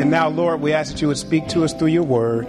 And now, Lord, we ask that you would speak to us through your word.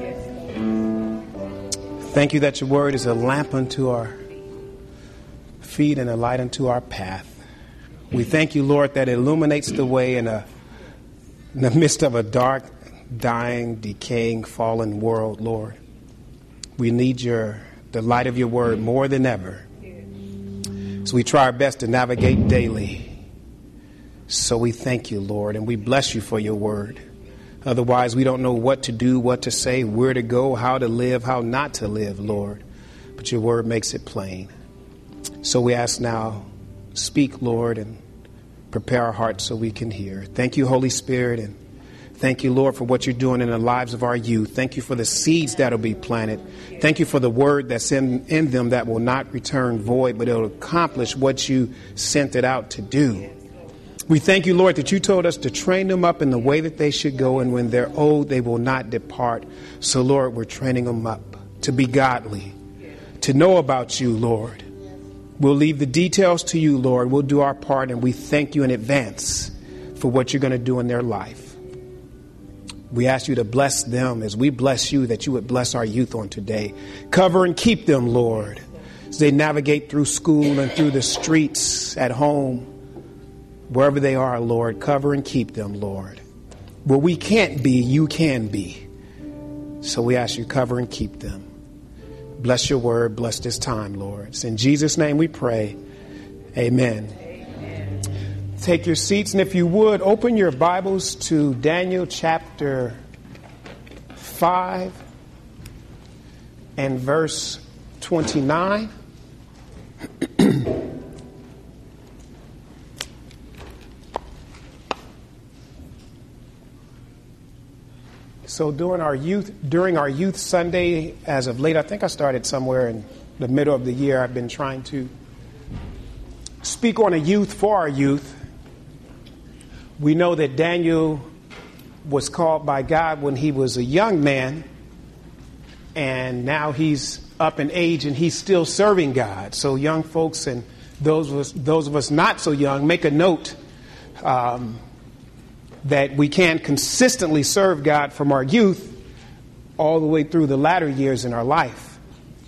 Thank you that your word is a lamp unto our feet and a light unto our path. We thank you, Lord, that it illuminates the way in the midst of a dark, dying, decaying, fallen world, Lord. We need the light of your word more than ever. So we try our best to navigate daily. So we thank you, Lord, and we bless you for your word. Otherwise, we don't know what to do, what to say, where to go, how to live, how not to live, Lord. But your word makes it plain. So we ask now, speak, Lord, and prepare our hearts so we can hear. Thank you, Holy Spirit, and thank you, Lord, for what you're doing in the lives of our youth. Thank you for the seeds that will be planted. Thank you for the word that's in them that will not return void, but it will accomplish what you sent it out to do. We thank you, Lord, that you told us to train them up in the way that they should go, and when they're old, they will not depart. So, Lord, we're training them up to be godly, to know about you, Lord. We'll leave the details to you, Lord. We'll do our part, and we thank you in advance for what you're going to do in their life. We ask you to bless them as we bless you, that you would bless our youth on today. Cover and keep them, Lord, as they navigate through school and through the streets, at home, wherever they are, Lord. Cover and keep them, Lord. Where we can't be, you can be. So we ask you, cover and keep them. Bless your word. Bless this time, Lord. It's in Jesus' name we pray. Amen. Amen. Take your seats, and if you would, open your Bibles to Daniel chapter 5 and verse 29. So during our youth Sunday, as of late, I think I started somewhere in the middle of the year, I've been trying to speak on a youth for our youth. We know that Daniel was called by God when he was a young man, and now he's up in age and he's still serving God. So young folks and those of us not so young, make a note that we can consistently serve God from our youth all the way through the latter years in our life.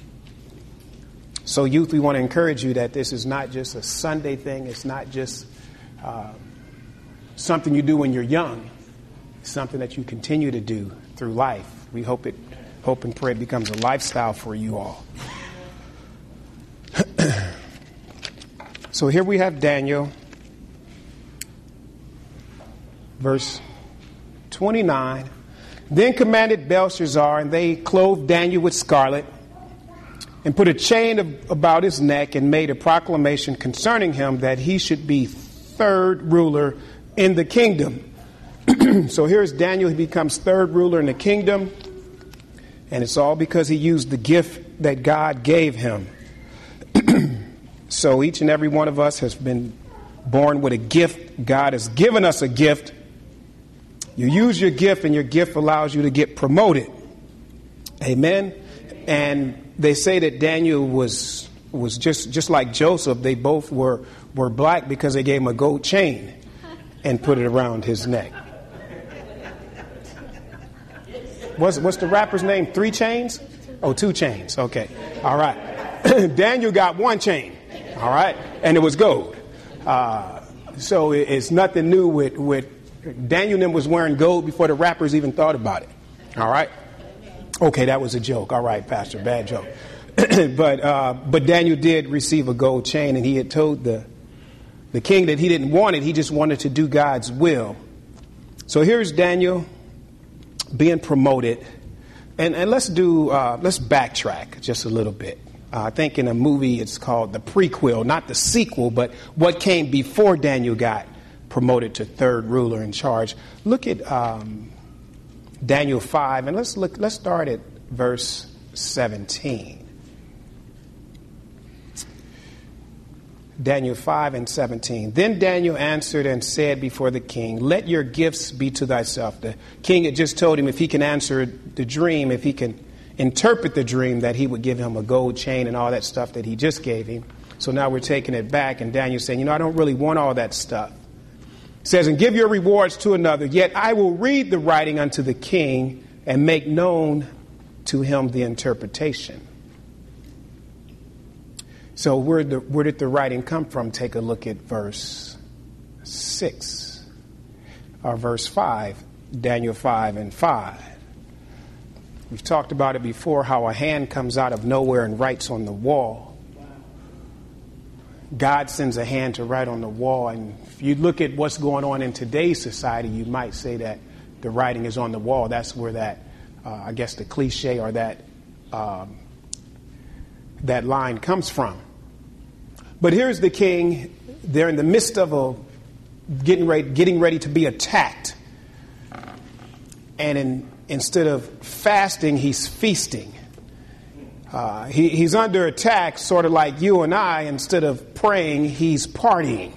So youth, we want to encourage you that this is not just a Sunday thing. It's not just something you do when you're young. It's something that you continue to do through life. We hope and pray it becomes a lifestyle for you all. So here we have Daniel. Verse 29, then commanded Belshazzar, and they clothed Daniel with scarlet and put a chain about his neck and made a proclamation concerning him that he should be third ruler in the kingdom. So here's Daniel. He becomes third ruler in the kingdom, and it's all because he used the gift that God gave him. So each and every one of us has been born with a gift. God has given us a gift. You use your gift, and your gift allows you to get promoted. Amen. And they say that Daniel was just like Joseph. They both were black because they gave him a gold chain and put it around his neck. What's the rapper's name? 3 Chainz? Oh, 2 Chainz. Okay. All right. Daniel got 1 chain. All right. And it was gold. So it's nothing new with Daniel and them was wearing gold before the rappers even thought about it. All right. Okay, that was a joke. All right, Pastor, bad joke. But Daniel did receive a gold chain, and he had told the king that he didn't want it. He just wanted to do God's will. So here's Daniel being promoted. And let's backtrack just a little bit. I think in a movie it's called the prequel, not the sequel, but what came before Daniel got promoted to third ruler in charge. Look at Daniel 5, and let's start at verse 17. Daniel 5 and 17. Then Daniel answered and said before the king, let your gifts be to thyself. The king had just told him if he can answer the dream, if he can interpret the dream, that he would give him a gold chain and all that stuff that he just gave him. So now we're taking it back, and Daniel's saying, I don't really want all that stuff. says, and give your rewards to another. Yet I will read the writing unto the king and make known to him the interpretation. So where did the writing come from? Take a look at verse 6 or verse 5, Daniel 5 and 5. We've talked about it before, how a hand comes out of nowhere and writes on the wall. God sends a hand to write on the wall. And if you look at what's going on in today's society, you might say that the writing is on the wall. That's where that, I guess the cliche or that line comes from. But here's the king. They're in the midst of getting ready to be attacked. And instead of fasting, he's feasting. He's under attack, sort of like you and I. Instead of praying, he's partying.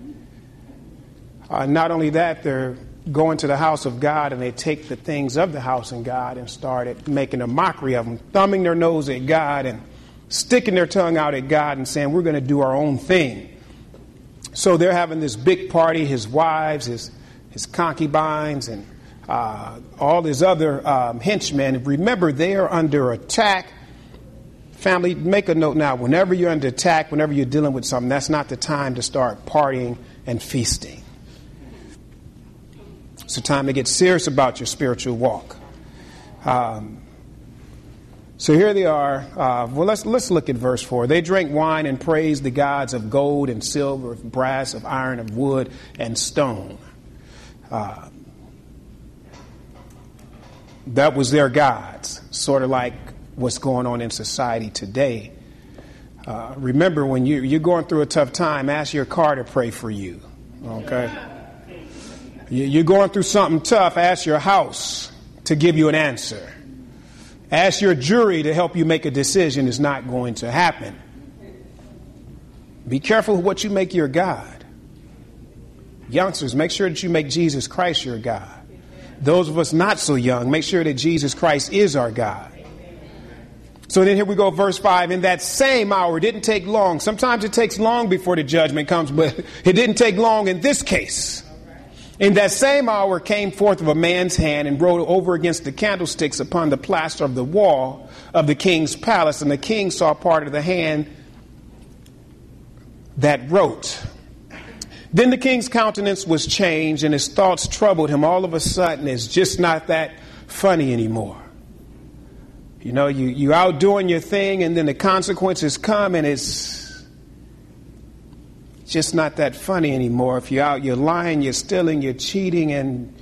Not only that, they're going to the house of God and they take the things of the house of God and started making a mockery of them, thumbing their nose at God and sticking their tongue out at God and saying, we're going to do our own thing. So they're having this big party, his wives, his concubines, and all his other henchmen. Remember, they are under attack. Family, make a note now. Whenever you're under attack, whenever you're dealing with something, that's not the time to start partying and feasting. It's the time to get serious about your spiritual walk. So here they are. Well, let's look at verse 4. They drank wine and praised the gods of gold and silver, of brass, of iron, of wood, and stone. That was their gods, sort of like what's going on in society today. Remember, when you're going through a tough time, ask your car to pray for you. Okay? You're going through something tough, ask your house to give you an answer. Ask your jury to help you make a decision. Is not going to happen. Be careful of what you make your God. Youngsters, make sure that you make Jesus Christ your God. Those of us not so young, make sure that Jesus Christ is our God. So then here we go, verse 5. In that same hour, it didn't take long. Sometimes it takes long before the judgment comes, but it didn't take long in this case. In that same hour came forth of a man's hand and wrote over against the candlesticks upon the plaster of the wall of the king's palace. And the king saw part of the hand that wrote. Then the king's countenance was changed and his thoughts troubled him. All of a sudden, it's just not that funny anymore. You know, you out doing your thing and then the consequences come and it's just not that funny anymore. If you're out, you're lying, you're stealing, you're cheating, and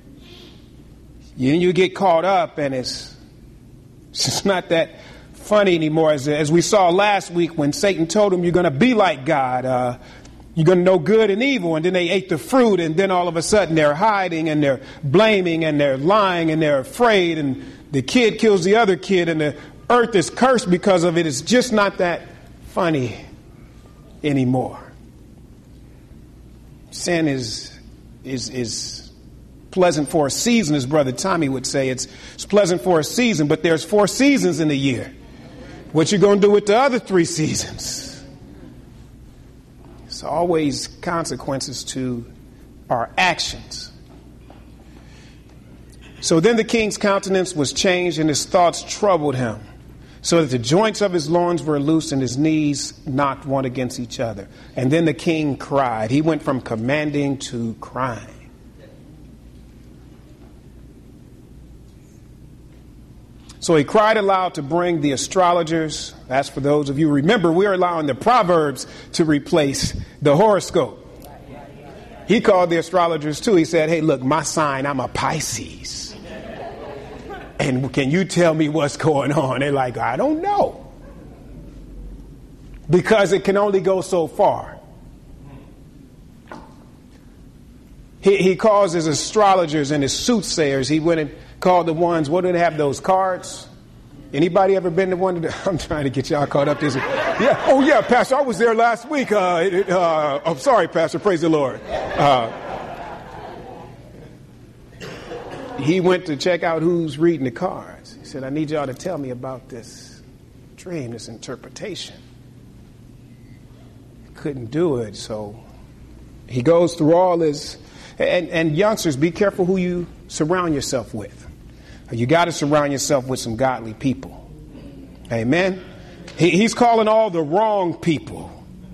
you get caught up, and it's just not that funny anymore. As we saw last week when Satan told them you're going to be like God, you're going to know good and evil, and then they ate the fruit, and then all of a sudden they're hiding, and they're blaming, and they're lying, and they're afraid, and the kid kills the other kid, and the earth is cursed because of it. It's just not that funny anymore. Sin is pleasant for a season, as Brother Tommy would say. It's pleasant for a season, but there's 4 seasons in a year. What you going to do with the other 3 seasons? There's always consequences to our actions. So then the king's countenance was changed and his thoughts troubled him, so that the joints of his loins were loose and his knees knocked one against each other. And then the king cried. He went from commanding to crying. So he cried aloud to bring the astrologers. That's for those of you who remember, we're allowing the Proverbs to replace the horoscope. He called the astrologers too. He said, hey, look, my sign, I'm a Pisces. And can you tell me what's going on? They're like, I don't know. Because it can only go so far. He calls his astrologers and his soothsayers. He went and called the ones, what do they have, those cards? Anybody ever been to one? I'm trying to get y'all caught up this. Yeah. Oh, yeah, Pastor, I was there last week. I'm sorry, Pastor. Praise the Lord. He went to check out who's reading the cards. He said, I need y'all to tell me about this dream, this interpretation. Couldn't do it, so he goes through all his And youngsters, be careful who you surround yourself with. You got to surround yourself with some godly people. Amen. He's calling all the wrong people.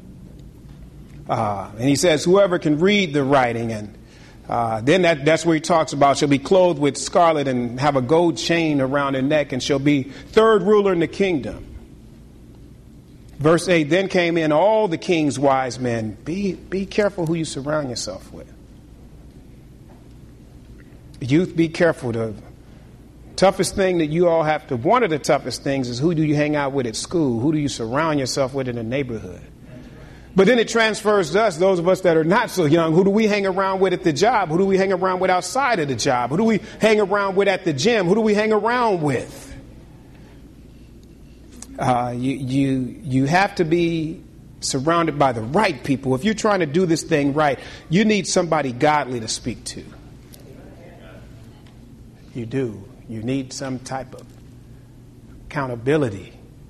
And he says, whoever can read the writing. And then that's where he talks about she'll be clothed with scarlet and have a gold chain around her neck, and she'll be third ruler in the kingdom. Verse 8, then came in all the king's wise men. Be careful who you surround yourself with. Youth, be careful. The toughest thing that you all have to, one of the toughest things is who do you hang out with at school? Who do you surround yourself with in the neighborhood? But then it transfers to us, those of us that are not so young. Who do we hang around with at the job? Who do we hang around with outside of the job? Who do we hang around with at the gym? Who do we hang around with? You have to be surrounded by the right people. If you're trying to do this thing right, you need somebody godly to speak to. You do. You need some type of accountability.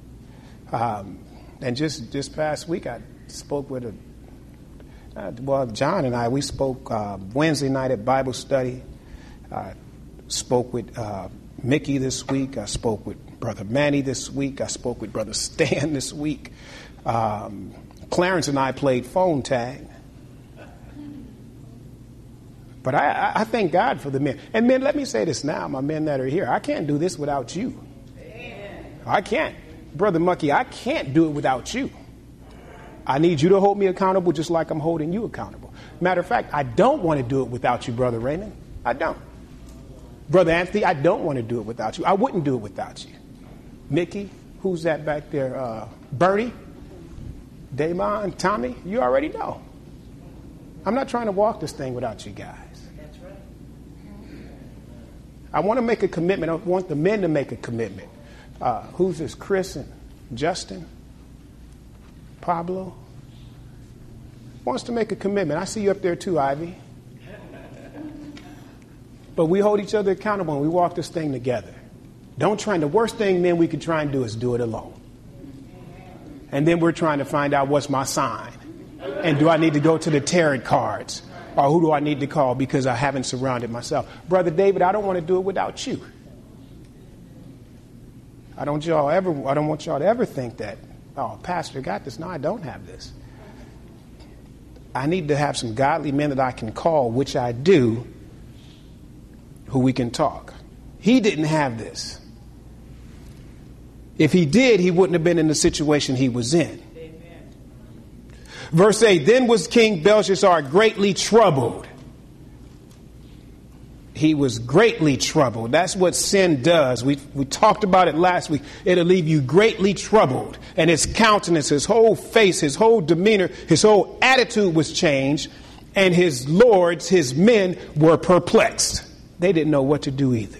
And just this past week, I spoke with John and I, we spoke Wednesday night at Bible study. I spoke with Mickey this week. I spoke with Brother Manny this week. I spoke with Brother Stan this week. Clarence and I played phone tag. But I thank God for the men. And men, let me say this now, my men that are here. I can't do this without you. I can't. Brother Mucky, I can't do it without you. I need you to hold me accountable just like I'm holding you accountable. Matter of fact, I don't want to do it without you, Brother Raymond. I don't. Brother Anthony, I don't want to do it without you. I wouldn't do it without you. Mickey, who's that back there? Bertie, Damon, Tommy, you already know. I'm not trying to walk this thing without you guys. That's right. I want to make a commitment. I want the men to make a commitment. Who's this? Chris and Justin? Pablo? Wants to make a commitment. I see you up there too, Ivy. But we hold each other accountable and we walk this thing together. Don't try. The worst thing, men, we could try and do is do it alone. And then we're trying to find out what's my sign. And do I need to go to the tarot cards? Or who do I need to call because I haven't surrounded myself? Brother David, I don't want to do it without you. I don't want y'all to ever think that, oh, Pastor got this. No, I don't have this. I need to have some godly men that I can call, which I do, who we can talk. He didn't have this. If he did, he wouldn't have been in the situation he was in. Amen. Verse 8, then was King Belshazzar greatly troubled. He was greatly troubled. That's what sin does. We talked about it last week. It'll leave you greatly troubled. And his countenance, his whole face, his whole demeanor, his whole attitude was changed. And his lords, his men, were perplexed. They didn't know what to do either.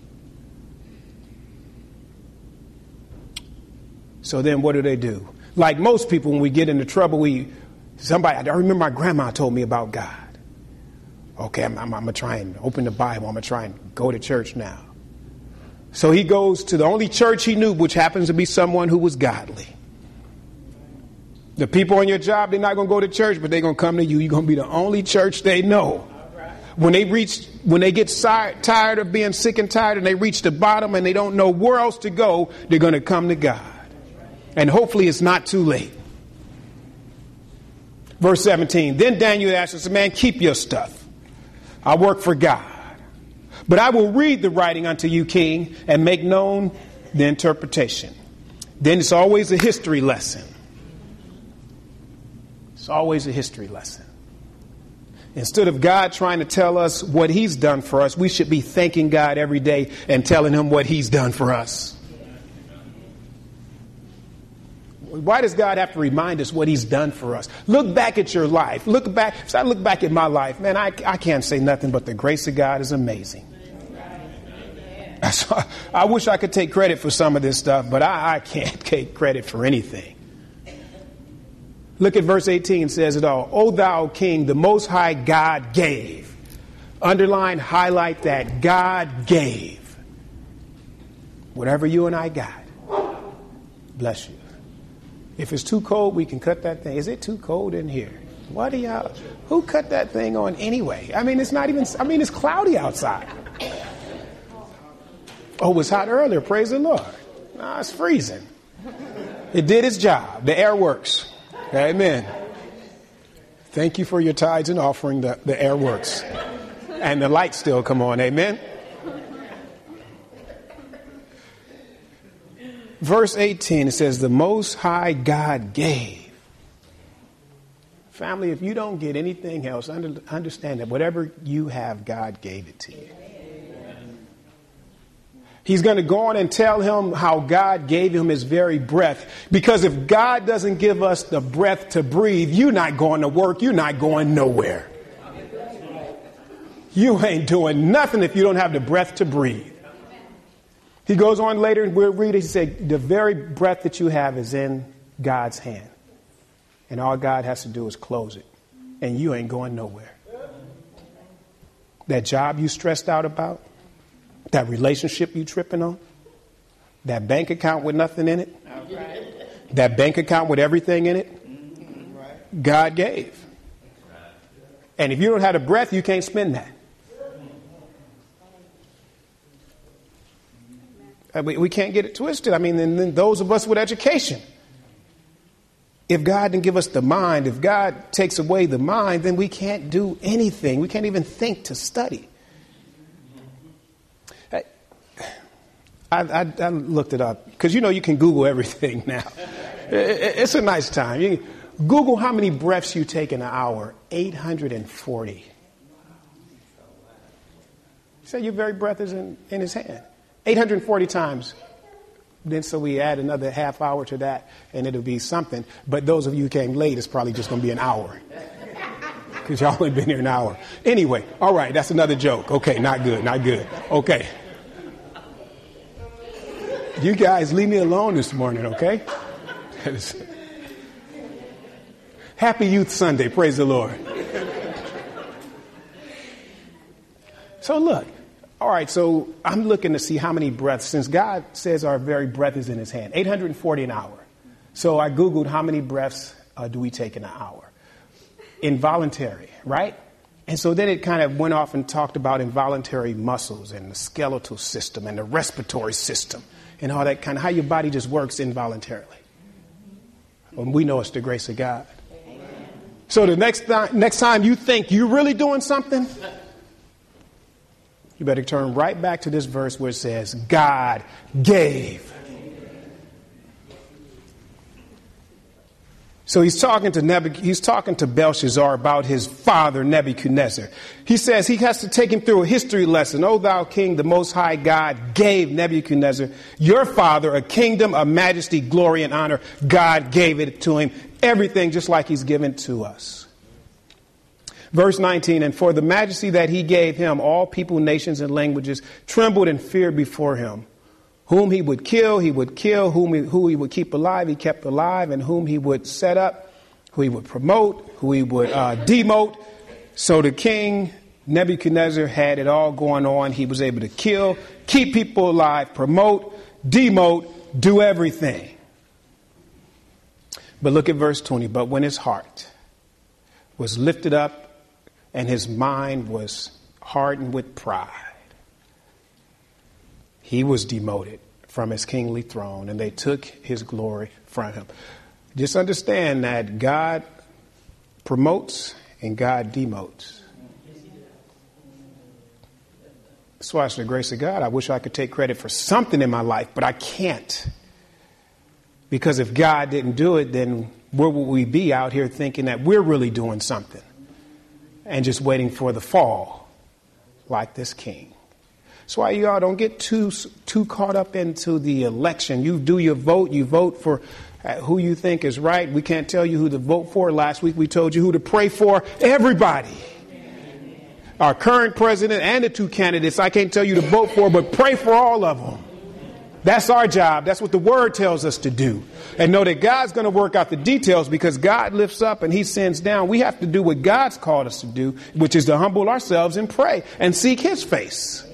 So then what do? Like most people, when we get into trouble, I remember my grandma told me about God. Okay, I'm going to try and open the Bible. I'm going to try and go to church now. So he goes to the only church he knew, which happens to be someone who was godly. The people on your job, they're not going to go to church, but they're going to come to you. You're going to be the only church they know. When they get tired of being sick and tired and they reach the bottom and they don't know where else to go, they're going to come to God. And hopefully it's not too late. Verse 17, then Daniel asked us, man, keep your stuff. I work for God. But I will read the writing unto you, king, and make known the interpretation. Then it's always a history lesson. It's always a history lesson. Instead of God trying to tell us what he's done for us, we should be thanking God every day and telling him what he's done for us. Why does God have to remind us what he's done for us? Look back at your life. As I look back at my life, man, I can't say nothing but the grace of God is amazing. I wish I could take credit for some of this stuff, but I can't take credit for anything. Look at verse 18, says it all. O thou king, the most high God gave. Underline, highlight that. God gave. Whatever you and I got. Bless you. If it's too cold, we can cut that thing. Is it too cold in here? Who cut that thing on anyway? It's cloudy outside. Oh, it was hot earlier. Praise the Lord. No, it's freezing. It did its job. The air works. Amen. Thank you for your tithes and offering. The air works. And the lights still come on. Amen. Verse 18, it says, the Most High God gave. Family, if you don't get anything else, understand that whatever you have, God gave it to you. He's going to go on and tell him how God gave him his very breath. Because if God doesn't give us the breath to breathe, you're not going to work. You're not going nowhere. You ain't doing nothing if you don't have the breath to breathe. He goes on later and we'll read it. He said, the very breath that you have is in God's hand. And all God has to do is close it. And you ain't going nowhere. That job you stressed out about, that relationship you tripping on, that bank account with nothing in it, that bank account with everything in it, God gave. And if you don't have the breath, you can't spend that. We can't get it twisted. And then those of us with education, if God didn't give us the mind, if God takes away the mind, then we can't do anything. We can't even think to study. I looked it up because, you can Google everything now. It's a nice time. You can Google how many breaths you take in an hour. 840. So your very breath is in his hand. 840 times. Then so we add another half hour to that and it'll be something. But those of you who came late, it's probably just going to be an hour. Because y'all only been here an hour. Anyway, all right, that's another joke. Okay, not good. Okay. You guys leave me alone this morning, okay? Happy Youth Sunday. Praise the Lord. So look. All right, so I'm looking to see how many breaths, since God says our very breath is in his hand, 840 an hour. So I Googled how many breaths do we take in an hour? Involuntary, right? And so then it kind of went off and talked about involuntary muscles and the skeletal system and the respiratory system and all that kind of how your body just works involuntarily. Well, we know it's the grace of God. So the next time you think you're really doing something, you better turn right back to this verse where it says, God gave. So he's talking to Belshazzar about his father, Nebuchadnezzar. He says he has to take him through a history lesson. O thou king, the Most High God gave Nebuchadnezzar, your father, a kingdom, a majesty, glory, and honor. God gave it to him. Everything just like he's given to us. Verse 19, and for the majesty that he gave him, all people, nations, and languages trembled and feared before him. Whom he would kill, he would kill. Who he would keep alive, he kept alive. And whom he would set up, who he would promote, who he would demote. So the king Nebuchadnezzar had it all going on. He was able to kill, keep people alive, promote, demote, do everything. But look at verse 20. But when his heart was lifted up, and his mind was hardened with pride, he was demoted from his kingly throne, and they took his glory from him. Just understand that God promotes and God demotes. That's why it's the grace of God. I wish I could take credit for something in my life, but I can't. Because if God didn't do it, then where would we be out here thinking that we're really doing something? And just waiting for the fall like this king. That's why y'all don't get too caught up into the election. You do your vote. You vote for who you think is right. We can't tell you who to vote for. Last week we told you who to pray for. Everybody. Our current president and the two candidates, I can't tell you to vote for, but pray for all of them. That's our job. That's what the word tells us to do. And know that God's going to work out the details, because God lifts up and he sends down. We have to do what God's called us to do, which is to humble ourselves and pray and seek his face.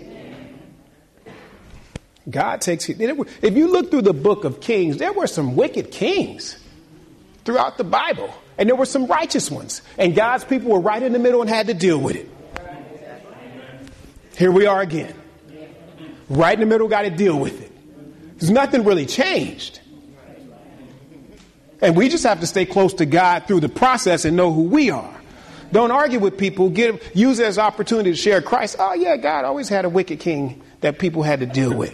God takes it. If you look through the book of Kings, there were some wicked kings. throughout the Bible. And there were some righteous ones. And God's people were right in the middle and had to deal with it. Here we are again. Right in the middle, got to deal with it. There's nothing really changed. And we just have to stay close to God through the process and know who we are. Don't argue with people. Use it as an opportunity to share Christ. Oh, yeah, God always had a wicked king that people had to deal with.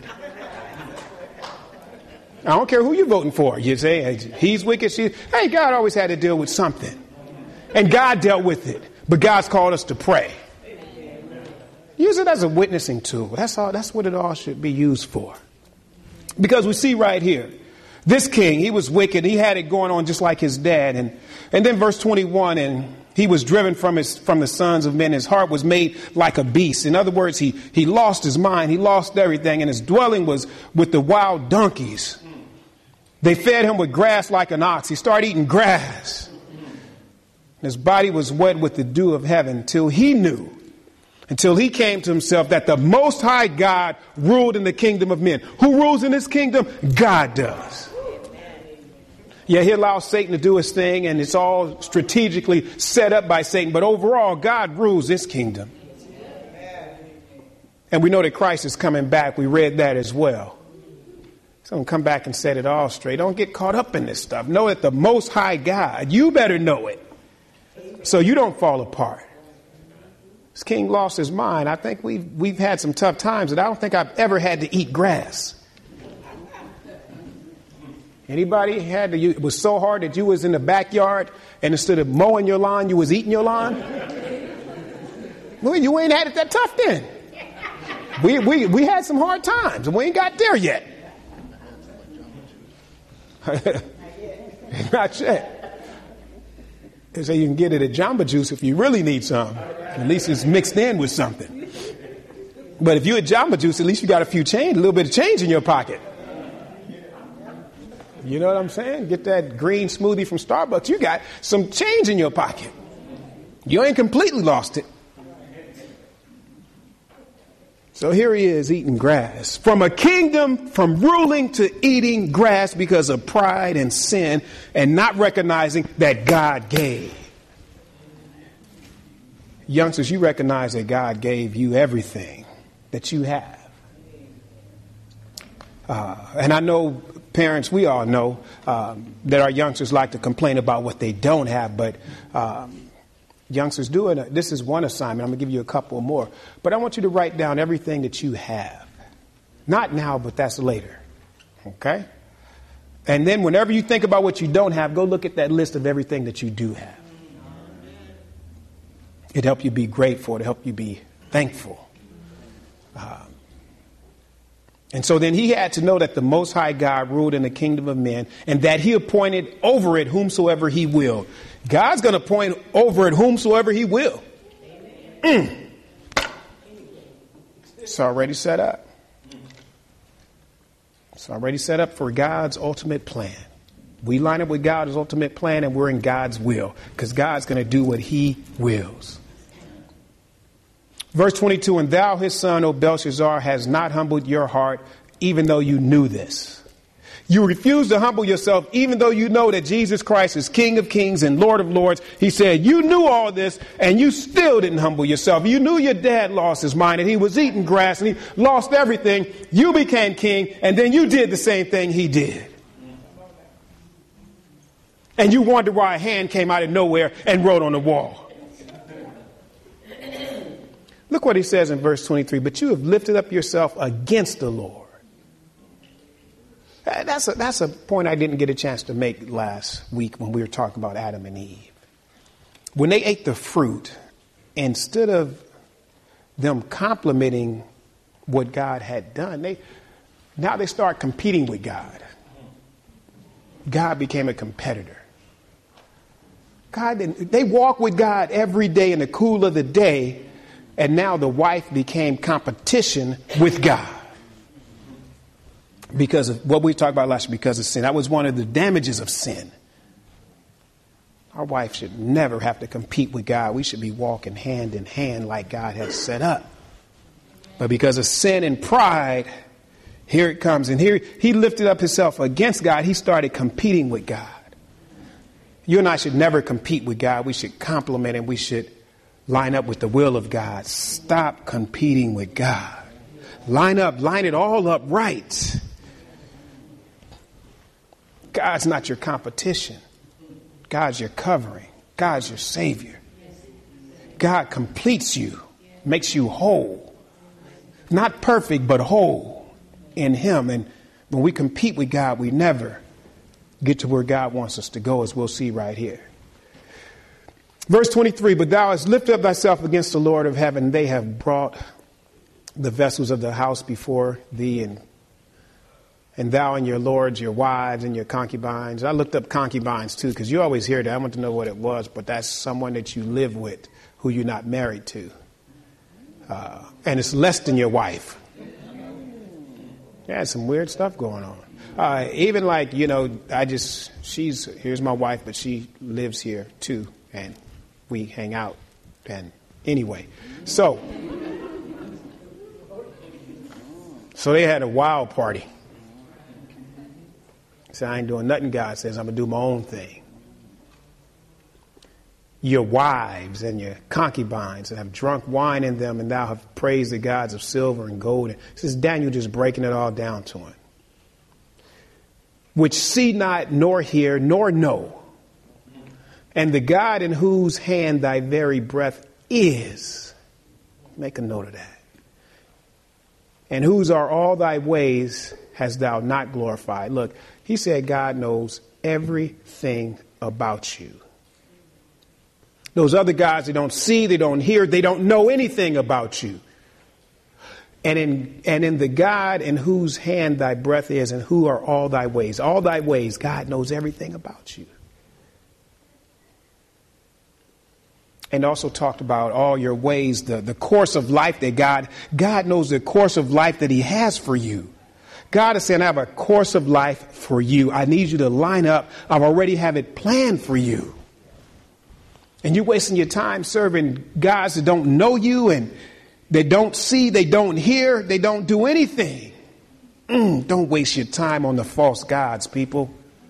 I don't care who you're voting for. You say, hey, he's wicked. Hey, God always had to deal with something. And God dealt with it. But God's called us to pray. Use it as a witnessing tool. That's all. That's what it all should be used for. Because we see right here, this king, he was wicked. He had it going on just like his dad. And then verse 21, and he was driven from the sons of men. His heart was made like a beast. In other words, he lost his mind. He lost everything. And his dwelling was with the wild donkeys. They fed him with grass like an ox. He started eating grass. His body was wet with the dew of heaven until he came to himself that the Most High God ruled in the kingdom of men. Who rules in this kingdom? God does. Yeah, he allows Satan to do his thing, and it's all strategically set up by Satan. But overall, God rules this kingdom. And we know that Christ is coming back. We read that as well. So come back and set it all straight. Don't get caught up in this stuff. Know that the Most High God, you better know it, so you don't fall apart. This king lost his mind. I think we've had some tough times, and I don't think I've ever had to eat grass. Anybody it was so hard that you was in the backyard, and instead of mowing your lawn, you was eating your lawn? Well, you ain't had it that tough then. We had some hard times, and we ain't got there yet. Not yet. They say you can get it at Jamba Juice if you really need some. At least it's mixed in with something. But if you at Jamba Juice, at least you got a little bit of change in your pocket. You know what I'm saying? Get that green smoothie from Starbucks. You got some change in your pocket. You ain't completely lost it. So here he is eating grass. From a kingdom, from ruling to eating grass because of pride and sin and not recognizing that God gave. Youngsters, you recognize that God gave you everything that you have. And I know parents, we all know that our youngsters like to complain about what they don't have, but youngsters doing it. This is one assignment. I'm going to give you a couple more. But I want you to write down everything that you have. Not now, but that's later. Okay? And then whenever you think about what you don't have, go look at that list of everything that you do have. It'll help you be grateful. It'll help you be thankful. And so then he had to know that the Most High God ruled in the kingdom of men and that he appointed over it whomsoever he will. God's going to appoint over it whomsoever he will. It's already set up. It's already set up for God's ultimate plan. We line up with God's ultimate plan and we're in God's will because God's going to do what he wills. Verse 22, and thou, his son, O Belshazzar, has not humbled your heart, even though you knew this. You refuse to humble yourself, even though you know that Jesus Christ is King of kings and Lord of lords. He said, you knew all this and you still didn't humble yourself. You knew your dad lost his mind and he was eating grass and he lost everything. You became king and then you did the same thing he did. And you wonder why a hand came out of nowhere and wrote on the wall. Look what he says in verse 23. But you have lifted up yourself against the Lord. That's a point I didn't get a chance to make last week when we were talking about Adam and Eve. When they ate the fruit, instead of them complimenting what God had done, now they start competing with God. God became a competitor. They walk with God every day in the cool of the day. And now the wife became competition with God because of what we talked about last year, because of sin. That was one of the damages of sin. Our wife should never have to compete with God. We should be walking hand in hand like God has set up. But because of sin and pride, here it comes. And here he lifted up himself against God. He started competing with God. You and I should never compete with God. We should complement and we should line up with the will of God. Stop competing with God. Line it all up right. God's not your competition. God's your covering. God's your Savior. God completes you, makes you whole. Not perfect, but whole in Him. And when we compete with God, we never get to where God wants us to go, as we'll see right here. Verse 23, but thou hast lifted up thyself against the Lord of heaven. They have brought the vessels of the house before thee, and thou and your lords, your wives and your concubines. I looked up concubines too, because you always hear that. I want to know what it was, but that's someone that you live with who you're not married to. And it's less than your wife. Yeah, some weird stuff going on. Even like, here's my wife, but she lives here too. And we hang out. And anyway, so they had a wild party. So I ain't doing nothing. God says, I'm going to do my own thing. Your wives and your concubines that have drunk wine in them, and thou have praised the gods of silver and gold. And this is Daniel just breaking it all down to him. Which see not, nor hear, nor know. And the God in whose hand thy very breath is. Make a note of that. And whose are all thy ways hast thou not glorified. Look, he said God knows everything about you. Those other guys, they don't see, they don't hear, they don't know anything about you. And in the God in whose hand thy breath is, and who are all thy ways. All thy ways, God knows everything about you. And also talked about all your ways, the course of life that God knows the course of life that He has for you. God is saying, I have a course of life for you. I need you to line up. I already have it planned for you. And you're wasting your time serving gods that don't know you, and they don't see, they don't hear, they don't do anything. Don't waste your time on the false gods, people.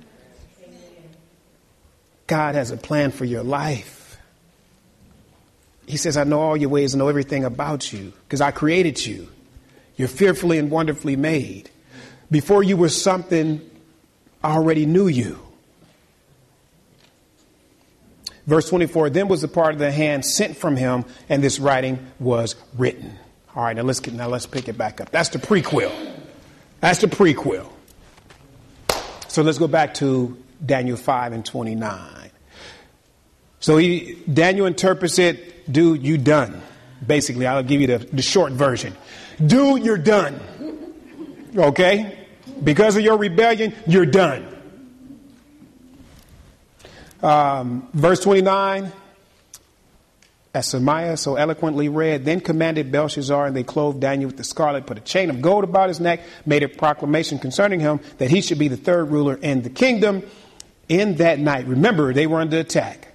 God has a plan for your life. He says, I know all your ways, I know everything about you, because I created you. You're fearfully and wonderfully made. Before you were something, I already knew you. Verse 24, then was the part of the hand sent from Him, and this writing was written. All right, now let's pick it back up. That's the prequel. That's the prequel. So let's go back to Daniel 5 and 29. So Daniel interprets it, dude, you done. Basically, I'll give you the short version. Dude, you're done. Okay? Because of your rebellion, you're done. Verse 29, as Shemaiah so eloquently read, then commanded Belshazzar, and they clothed Daniel with the scarlet, put a chain of gold about his neck, made a proclamation concerning him that he should be the third ruler in the kingdom. In that night, remember, they were under attack.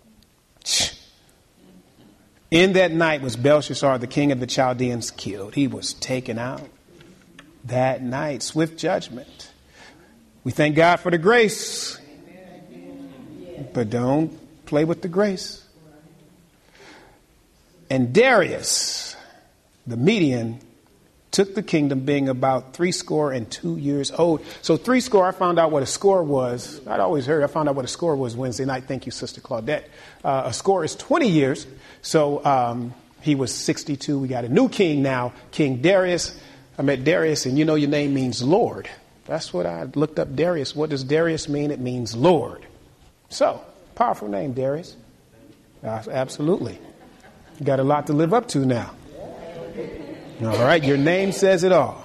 In that night was Belshazzar, the king of the Chaldeans, killed. He was taken out that night. Swift judgment. We thank God for the grace. But don't play with the grace. And Darius, the Median, took the kingdom, being about 62 years old. So 60, I found out what a score was. I found out what a score was Wednesday night. Thank you, Sister Claudette. A score is 20 years. So he was 62. We got a new king now, King Darius. I met Darius, and you know your name means Lord. That's what I looked up, Darius. What does Darius mean? It means Lord. So, powerful name, Darius. Absolutely. You got a lot to live up to now. All right, your name says it all.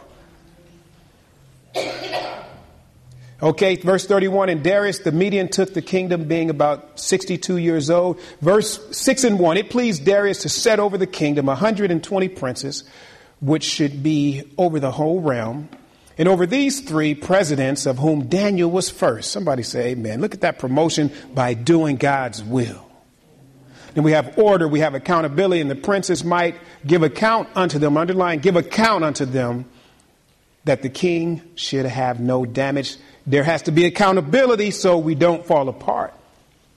Okay, verse 31, and Darius the Median took the kingdom, being about 62 years old. Verse 6 and 1, it pleased Darius to set over the kingdom 120 princes, which should be over the whole realm. And over these 3 presidents, of whom Daniel was first. Somebody say amen. Look at that promotion by doing God's will. And we have order, we have accountability, and the princes might give account unto them, underline, give account unto them, that the king should have no damage. There has to be accountability so we don't fall apart.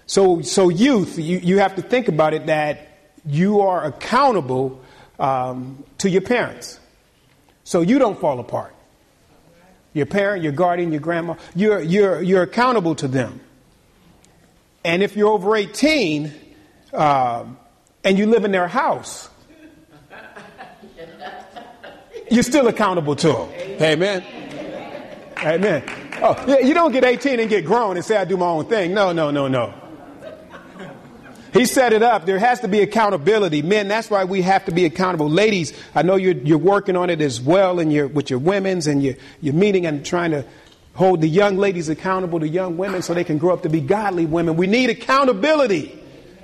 So youth, you have to think about it that you are accountable to your parents. So you don't fall apart. Your parent, your guardian, your grandma, you're accountable to them. And if you're over 18 and you live in their house, you're still accountable to them. Amen. Amen. Oh, yeah, you don't get 18 and get grown and say, I do my own thing. No. He set it up. There has to be accountability. Men, that's why we have to be accountable. Ladies, I know you're working on it as well with your women's and you're meeting and trying to hold the young ladies accountable to young women so they can grow up to be godly women. We need accountability.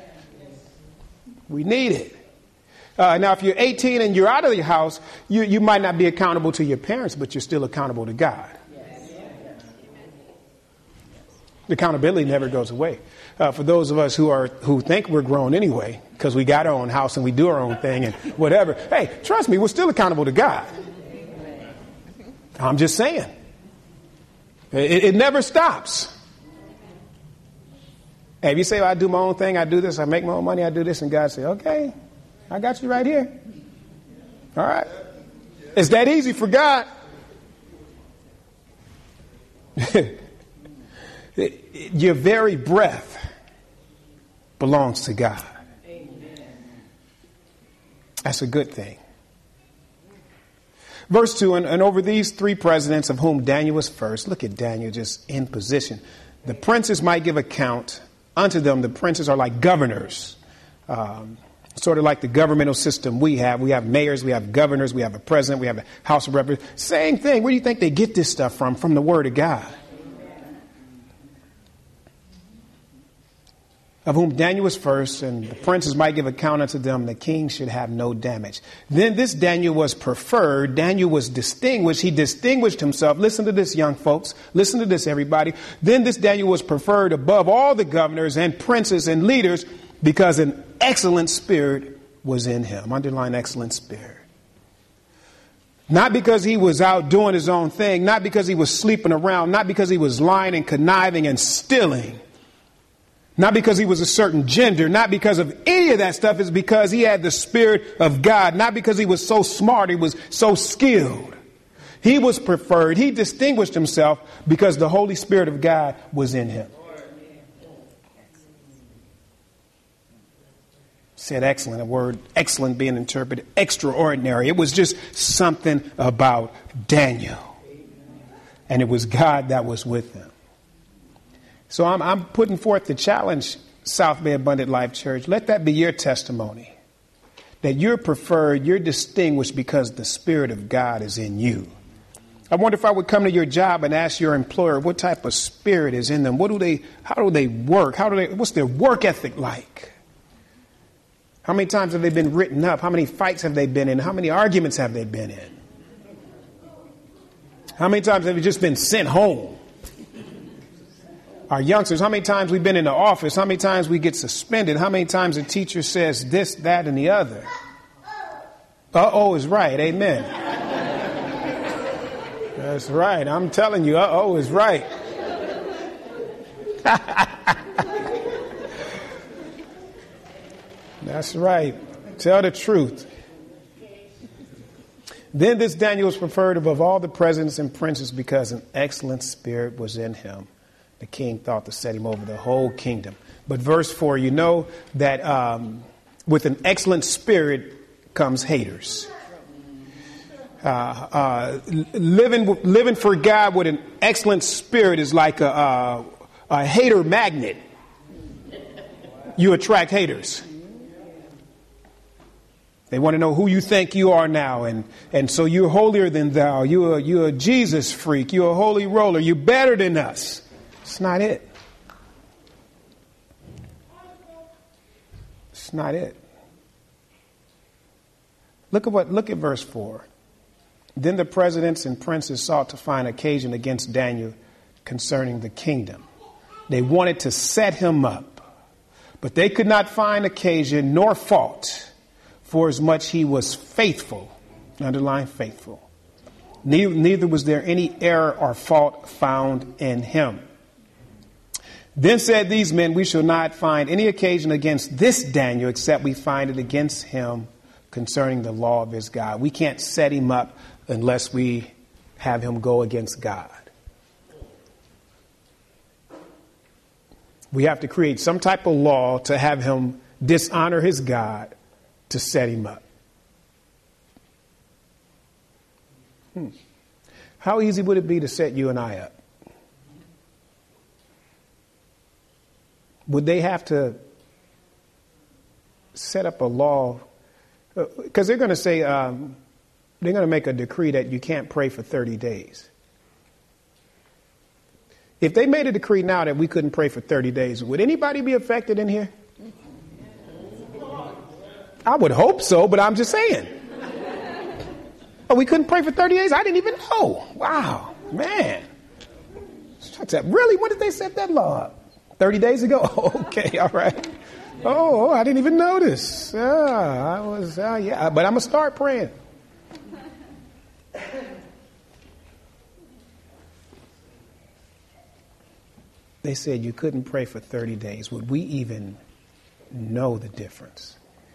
We need it. Now, if you're 18 and you're out of your house, you might not be accountable to your parents, but you're still accountable to God. The accountability never goes away. For those of us who think we're grown anyway, because we got our own house and we do our own thing and whatever. Hey, trust me, we're still accountable to God. I'm just saying. It never stops. Hey, if you say, well, I do my own thing, I do this, I make my own money, I do this, and God say, okay, I got you right here. All right. It's that easy for God. Your very breath belongs to God. That's a good thing. Verse 2, and over these 3 presidents of whom Daniel was first, look at Daniel just in position. The princes might give account unto them. The princes are like governors, sort of like the governmental system we have. We have mayors, we have governors, we have a president, we have a House of Representatives. Same thing. Where do you think they get this stuff from? From the Word of God. Of whom Daniel was first, and the princes might give account unto them, the king should have no damage. Then this Daniel was preferred. Daniel was distinguished. He distinguished himself. Listen to this, young folks. Listen to this, everybody. Then this Daniel was preferred above all the governors and princes and leaders because an excellent spirit was in him. Underline excellent spirit. Not because he was out doing his own thing, not because he was sleeping around, not because he was lying and conniving and stealing. Not because he was a certain gender, not because of any of that stuff. It's because he had the Spirit of God. Not because he was so smart, he was so skilled. He was preferred. He distinguished himself because the Holy Spirit of God was in him. Said excellent, a word excellent being interpreted extraordinary. It was just something about Daniel. And it was God that was with him. So I'm putting forth the challenge, South Bay Abundant Life Church. Let that be your testimony. That you're preferred, you're distinguished because the Spirit of God is in you. I wonder if I would come to your job and ask your employer what type of spirit is in them. How do they work? What's their work ethic like? How many times have they been written up? How many fights have they been in? How many arguments have they been in? How many times have you just been sent home? Our youngsters, how many times we've been in the office? How many times we get suspended? How many times a teacher says this, that, and the other? Uh-oh is right. Amen. That's right. I'm telling you, uh-oh is right. That's right. Tell the truth. Then this Daniel was preferred above all the presidents and princes because an excellent spirit was in him. The king thought to set him over the whole kingdom. But verse 4, you know that with an excellent spirit comes haters. Living for God with an excellent spirit is like a hater magnet. You attract haters. They want to know who you think you are now. And so you're holier than thou. You're a Jesus freak. You're a holy roller. You're better than us. It's not it. It's not it. Look at verse 4. Then the presidents and princes sought to find occasion against Daniel concerning the kingdom. They wanted to set him up, but they could not find occasion nor fault, for as much he was faithful. Underline faithful. Neither was there any error or fault found in him. Then said these men, we shall not find any occasion against this Daniel except we find it against him concerning the law of his God. We can't set him up unless we have him go against God. We have to create some type of law to have him dishonor his God to set him up. How easy would it be to set you and I up? Would they have to set up a law? Because they're going to say, they're going to make a decree that you can't pray for 30 days. If they made a decree now that we couldn't pray for 30 days, would anybody be affected in here? I would hope so, but I'm just saying. Oh, we couldn't pray for 30 days? I didn't even know. Wow, man. Really? When did they set that law up? 30 days ago? Okay, all right. Oh, I didn't even notice. But I'm going to start praying. They said you couldn't pray for 30 days. Would we even know the difference?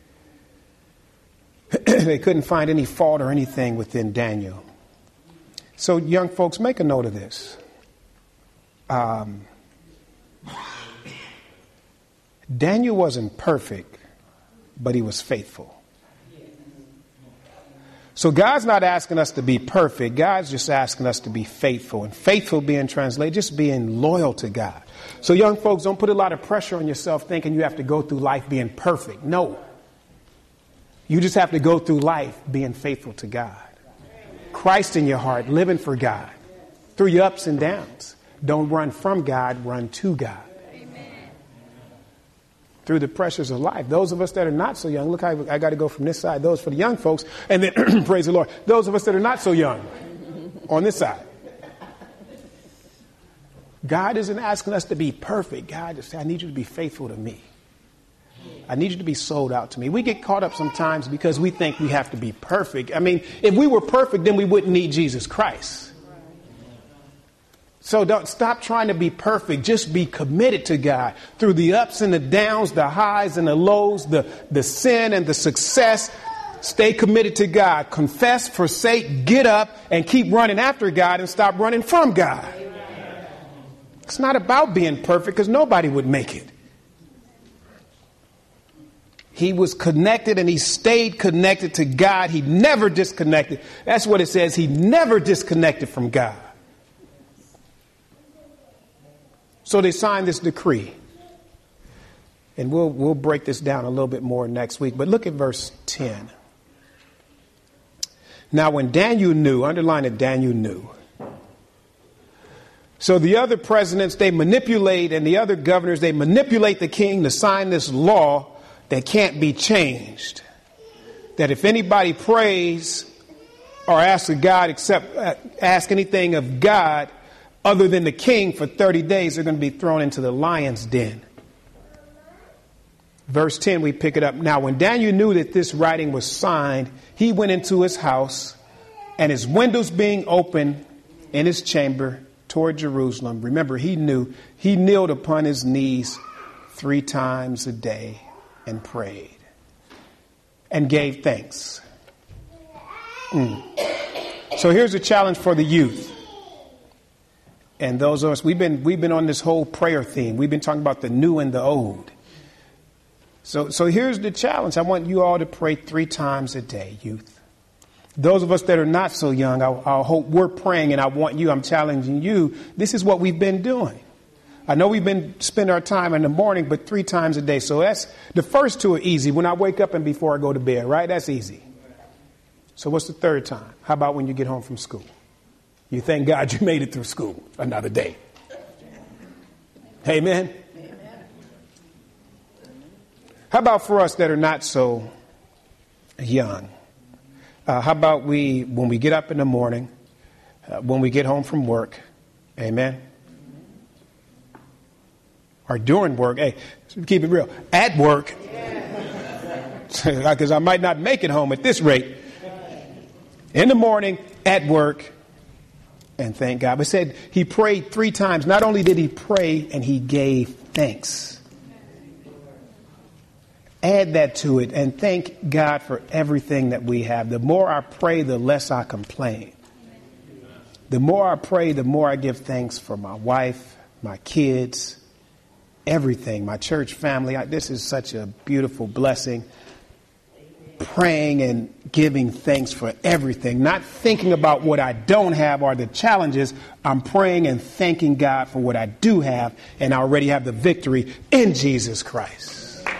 They couldn't find any fault or anything within Daniel. So young folks, make a note of this. Daniel wasn't perfect, but he was faithful. So God's not asking us to be perfect. God's just asking us to be faithful. And faithful being translated, just being loyal to God. So young folks, don't put a lot of pressure on yourself thinking you have to go through life being perfect. No. You just have to go through life being faithful to God. Christ in your heart, living for God. Through your ups and downs. Don't run from God, run to God. Through the pressures of life. Those of us that are not so young, look, I got to go from this side. Those for the young folks. And then, praise the Lord, those of us that are not so young on this side. God isn't asking us to be perfect. God just said, I need you to be faithful to me. I need you to be sold out to me. We get caught up sometimes because we think we have to be perfect. I mean, if we were perfect, then we wouldn't need Jesus Christ. So don't stop trying to be perfect. Just be committed to God through the ups and the downs, the highs and the lows, the sin and the success. Stay committed to God. Confess, forsake, get up and keep running after God and stop running from God. It's not about being perfect because nobody would make it. He was connected and he stayed connected to God. He never disconnected. That's what it says. He never disconnected from God. So they signed this decree. And we'll break this down a little bit more next week. But look at verse 10. Now when Daniel knew, underline it, Daniel knew. So the other presidents, they manipulate, and the other governors, they manipulate the king to sign this law that can't be changed. That if anybody prays or asks of God, ask anything of God other than the king for 30 days, they're going to be thrown into the lion's den. Verse 10, we pick it up. Now, when Daniel knew that this writing was signed, he went into his house, and his windows being open in his chamber toward Jerusalem. Remember, he knew he kneeled upon his knees 3 times a day and prayed and gave thanks. So here's a challenge for the youth. And those of us, we've been on this whole prayer theme. We've been talking about the new and the old. So here's the challenge. I want you all to pray 3 times a day, youth. Those of us that are not so young, I hope we're praying, and I'm challenging you. This is what we've been doing. I know we've been spending our time in the morning, but 3 times a day. So that's the first 2 are easy. When I wake up and before I go to bed, right? That's easy. So what's the 3rd time? How about when you get home from school? You thank God you made it through school another day. Amen. How about for us that are not so young? How about when we get up in the morning, when we get home from work, amen, or during work, hey, keep it real, at work, because I might not make it home at this rate, in the morning, at work, and thank God. But it said he prayed 3 times. Not only did he pray, and he gave thanks. Add that to it and thank God for everything that we have. The more I pray, the less I complain. The more I pray, the more I give thanks for my wife, my kids, everything, my church family. This is such a beautiful blessing. Praying and giving thanks for everything, not thinking about what I don't have or the challenges. I'm praying and thanking God for what I do have, and I already have the victory in Jesus Christ.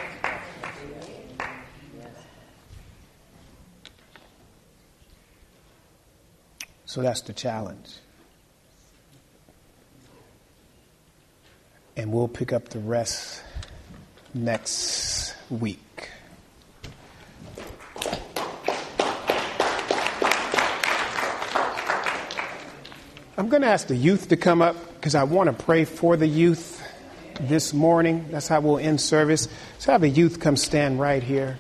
So that's the challenge. And we'll pick up the rest next week. I'm going to ask the youth to come up because I want to pray for the youth this morning. That's how we'll end service. So have the youth come stand right here.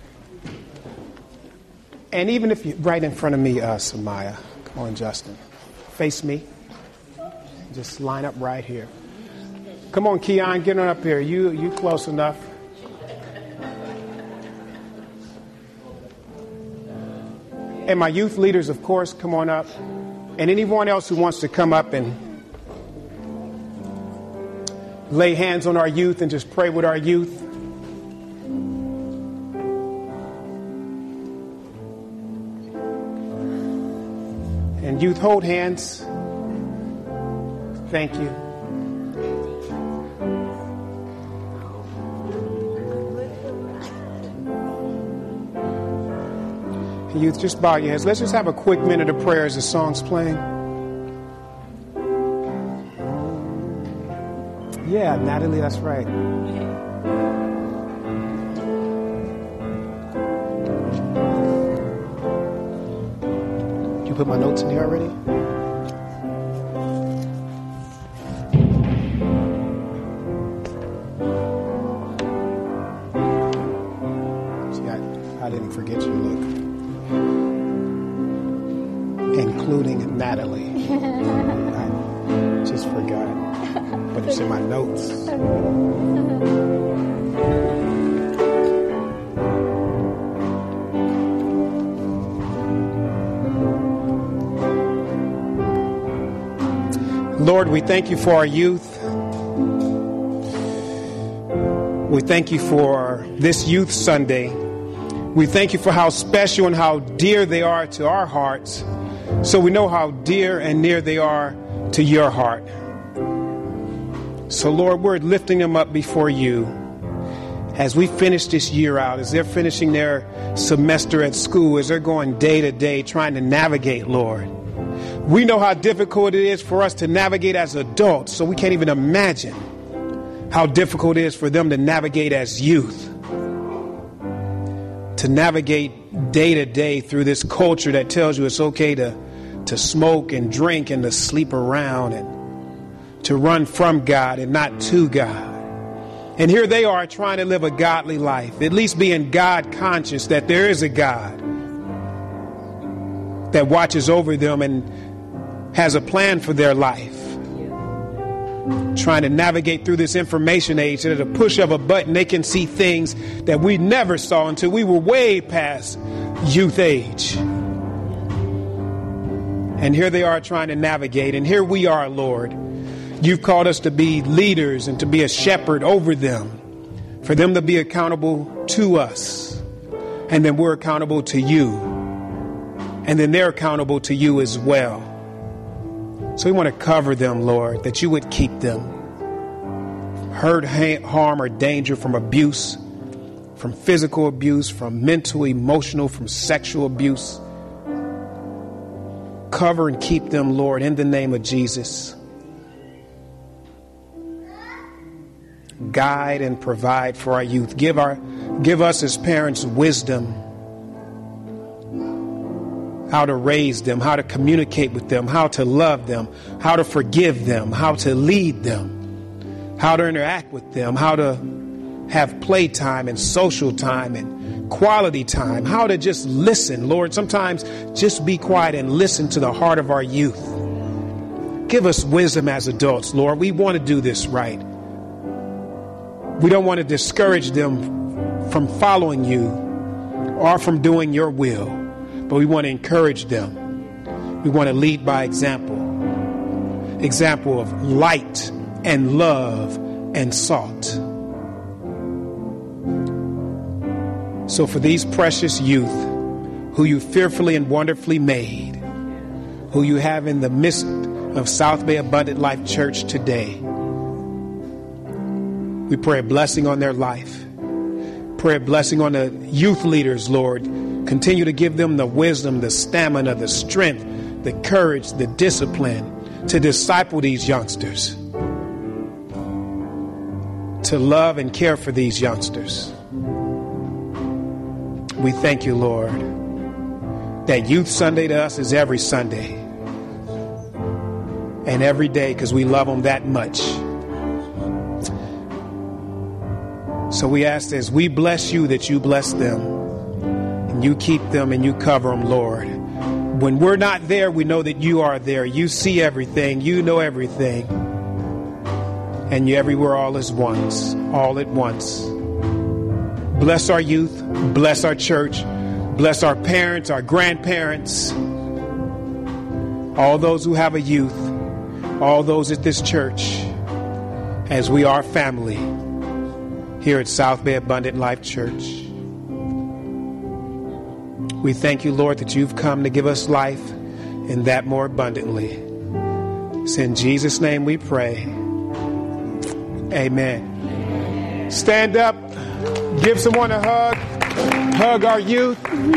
And even if you're right in front of me, Samaya. Come on, Justin. Face me. Just line up right here. Come on, Keon, get on up here. You close enough. And my youth leaders, of course, come on up. And anyone else who wants to come up and lay hands on our youth and just pray with our youth. And youth, hold hands. Thank you. Youth, just bow your heads. Let's just have a quick minute of prayer as the song's playing. Yeah, Natalie, that's right. Did you put my notes in here already? See, I didn't forget you, look. Including Natalie. I just forgot. But it's in my notes. Lord, we thank you for our youth. We thank you for this Youth Sunday. We thank you for how special and how dear they are to our hearts. So we know how dear and near they are to your heart. So, Lord, we're lifting them up before you as we finish this year out, as they're finishing their semester at school, as they're going day to day trying to navigate, Lord. We know how difficult it is for us to navigate as adults, so we can't even imagine how difficult it is for them to navigate as youth. To navigate day to day through this culture that tells you it's okay to smoke and drink and to sleep around and to run from God and not to God. And here they are trying to live a godly life, at least being God conscious that there is a God that watches over them and has a plan for their life. Trying to navigate through this information age that at a push of a button they can see things that we never saw until we were way past youth age. And here they are trying to navigate. And here we are, Lord. You've called us to be leaders and to be a shepherd over them, for them to be accountable to us. And then we're accountable to you. And then they're accountable to you as well. So we want to cover them, Lord, that you would keep them. Hurt, harm, or danger from abuse, from physical abuse, from mental, emotional, from sexual abuse. Cover and keep them, Lord, in the name of Jesus. Guide and provide for our youth. Give us as parents wisdom, how to raise them, how to communicate with them, how to love them, how to forgive them, how to lead them, how to interact with them, how to have playtime and social time and quality time, how to just listen. Lord, sometimes just be quiet and listen to the heart of our youth Give us wisdom as adults, Lord. We want to do this right. We don't want to discourage them from following you or from doing your will, but we want to encourage them. We want to lead by example. Example of light and love and salt. So for these precious youth who you fearfully and wonderfully made, who you have in the midst of South Bay Abundant Life Church today, we pray a blessing on their life. Pray a blessing on the youth leaders, Lord. Continue to give them the wisdom, the stamina, the strength, the courage, the discipline to disciple these youngsters, to love and care for these youngsters. We thank you, Lord, that Youth Sunday to us is every Sunday and every day because we love them that much. So we ask as we bless you that you bless them and you keep them and you cover them, Lord. When we're not there, we know that you are there. You see everything. You know everything. And you're everywhere all at once. All at once. Bless our youth. Bless our church. Bless our parents, our grandparents. All those who have a youth. All those at this church. As we are family here at South Bay Abundant Life Church. We thank you, Lord, that you've come to give us life and that more abundantly. It's in Jesus' name we pray. Amen. Stand up. Give someone a hug. Hug our youth.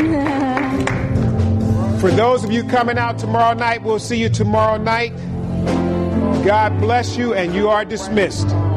For those of you coming out tomorrow night, we'll see you tomorrow night. God bless you, and you are dismissed.